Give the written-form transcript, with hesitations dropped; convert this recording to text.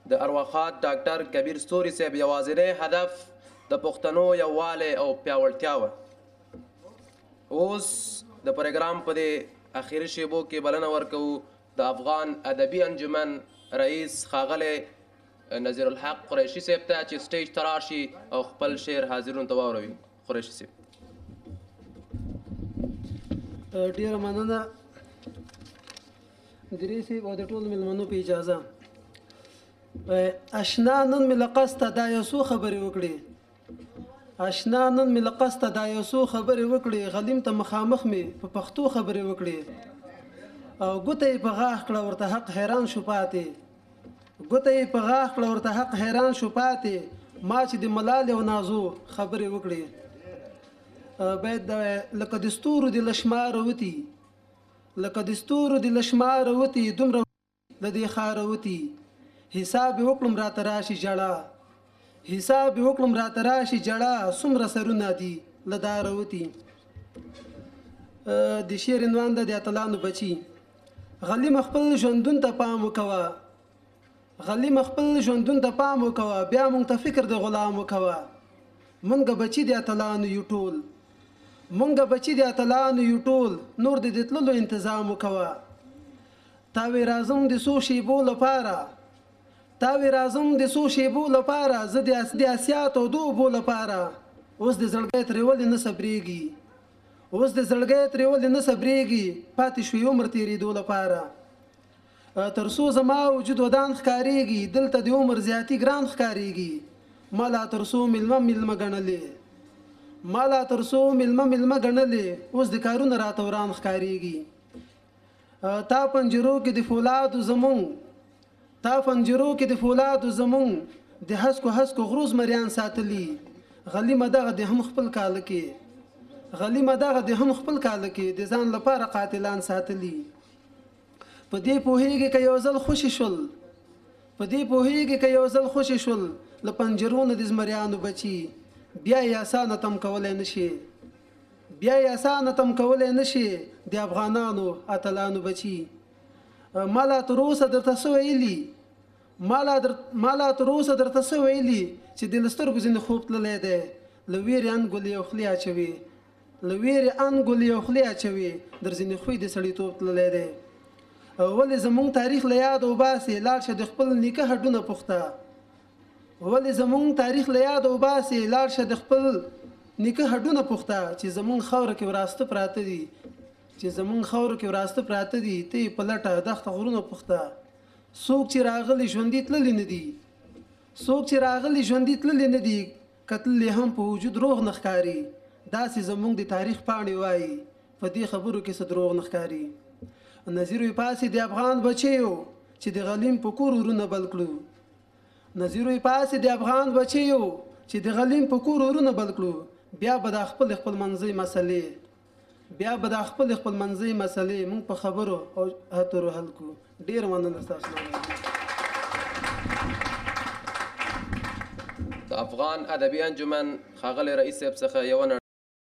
د ارواخات ډاکټر کبیر ستوري صاحب یوازینی هدف د پښتنو یووالی او پیاوړتیا وه. اوس د پروګرام په دې اخري شیبو کې بلنه ورکوو د افغان ادبي انجمن رئیس ښاغلی نظیر الحق قریشي صاحب ته چې سټیج ته راشي او خپل شعر حاضرونو ته واوروي. قریشي صاحب. ډیره مننه درې صاحب او د ټولو مېلمنو په اجازه. اشنا نن مې له قصده دا یو څو خبرې وکړې اشنا نن مې له قصده دا یو څو خبرې وکړې غلیم ته مخامخ مې په پښتو خبرې وکړې او ګوته یې په غاښ کړه ورته حق حیران شو پاتې ګوته یې په غاښ کړه ورته حق حیران شو پاتې ما چې د ملال او نازو خبرې وکړې باید لکه د ستورو د لشماره وتي لکه د ستورو د لشماره وتي دومره له دې ښاره وتي حساب وکړم راته راشي جړه حساب وکړم راته راشي جړه څومره سرونه دي له داره وتي. د شعر عنوان د اتلانو بچي. غلیم خپل ژوندون ته پام وکوه غلیم خپل ژوندون ته پام وکوه بیا مونږ ته فکر د غلام وکوه مونږ بچي د اتلانو یو ټول مونږ بچي د اتلانو یو ټول نور د تللو انتظام وکوه تاوی رازم د څو شیبو لپاره تاوی رازم د څو شیبو لپاره زه د اسیات او د اوبو لپاره اوس د زړګۍ ترې ولې نه صبرېږي اوس د زړګۍ ترې ولې نه صبرېږي پاتې شوي عمر تېرېدو لپاره تر څو زما وجود ودان ښکارېږي دلته د عمر زیاتي ګران ښکارېږي ما لا تر څو مېلمه ګڼلې ما لا تر څو مېلمه ګڼلې اوس د کارونه راته وران ښکارېږي تا پنجرو کې د فولادو زمونږ تا پنجرو کې د فولادو زمونږ د هسکو غروز مریان ساتلي غلیمه دغه د هم خپل کاله کې غلیمه دغه د هم خپل کاله کې د ځان لپاره قاتلان ساتلي په دې پوهېږي که یو ځل خوشي شول په دې پوهېږي که یو ځل خوشي شول له پنجرونو د زمریانو بچي بیا یې اسانه تم کولی نشي بیا یې اسانه تم کولی نشي د افغانانو اتلانو بچي ما لا تر اوسه درته څه ویلي ما لا تر اوسه درته څه ویلي چې د سترګو ځینې خوب تللی دی له ویرې انګولې او خولې اچوي له ویرې انګولې او خولې اچوي در ځینې خوی د سړیتوب تللی دی ولې زمونږ تاریخ له یاد وباسې لاړ شه د خپل نیکه هډونه پوخته ولې زمونږ تاریخ له یاد وباسې لاړ شه د خپل نیکه هډونه پوخته چې زمونږ خاوره کې وراسته پراته دي چې زمونږ خاوره کې وراسته پراته دي ته یې په لټه دښته غرونه پوخته څوک چې راغلي ژوندي تللي نه دي څوک چې راغلي ژوندي تللي نه دي کتللی هم په وجود روغ نه ښکاري داسې زمونږ د تاریخ پاڼې وایي په دې خبرو کې څه دروغ نه ښکاري. نظیر وی پاسې د افغان بچیو چې د غلیم په کور ورونه بل کړو نظیر وی پاسې د افغان بچیو چې د غلیم په کور ورونه بل کړو بیا به د خپل منځي مسلې بیا به د خپل منځي مسلې مونږ په خبرو او هترو حل کو. ډیر مننه تاسو. د افغان ادبي انجمن ښاغلی رئیس صاحب څخه یو